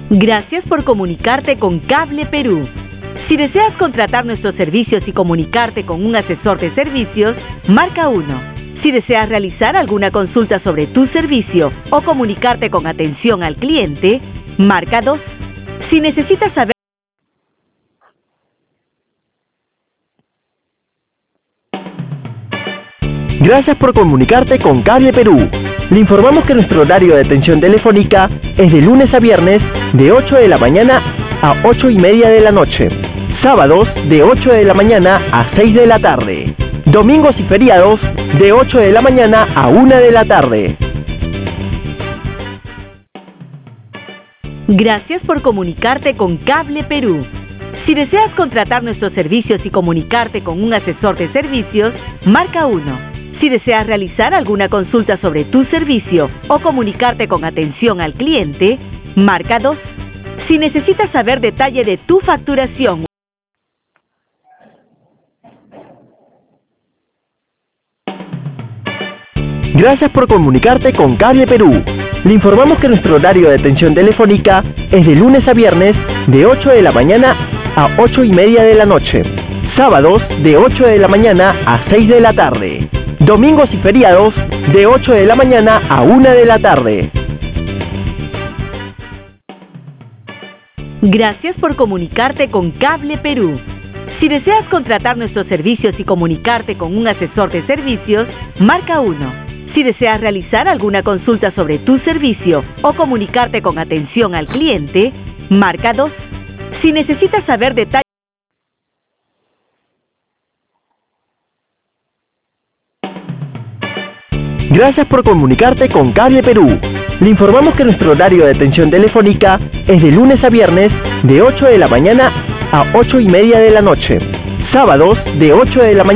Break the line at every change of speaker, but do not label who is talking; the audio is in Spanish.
Gracias por comunicarte con Cable Perú. Si deseas contratar nuestros servicios y comunicarte con un asesor de servicios, marca 1. Si deseas realizar alguna consulta sobre tu servicio o comunicarte con atención al cliente, marca 2. Si necesitas saber...
Gracias por comunicarte con Cable Perú. Le informamos que nuestro horario de atención telefónica es de lunes a viernes de 8 de la mañana a 8:30 de la noche. Sábados de 8 de la mañana a 6 de la tarde. Domingos y feriados de 8 de la mañana a 1 de la tarde.
Gracias por comunicarte con Cable Perú. Si deseas contratar nuestros servicios y comunicarte con un asesor de servicios, marca 1. Si deseas realizar alguna consulta sobre tu servicio o comunicarte con atención al cliente, marca 2. Si necesitas saber detalle de tu facturación.
Gracias por comunicarte con Cable Perú. Le informamos que nuestro horario de atención telefónica es de lunes a viernes de 8 de la mañana a 8:30 de la noche. Sábados de 8 de la mañana a 6 de la tarde. Domingos y feriados de 8 de la mañana a 1 de la tarde.
Gracias por comunicarte con Cable Perú. Si deseas contratar nuestros servicios y comunicarte con un asesor de servicios, marca 1. Si deseas realizar alguna consulta sobre tu servicio o comunicarte con atención al cliente, marca 2. Si necesitas saber detalles.
Gracias por comunicarte con Cable Perú. Le informamos que nuestro horario de atención telefónica es de lunes a viernes de 8 de la mañana a 8:30 de la noche. Sábados de 8 de la mañana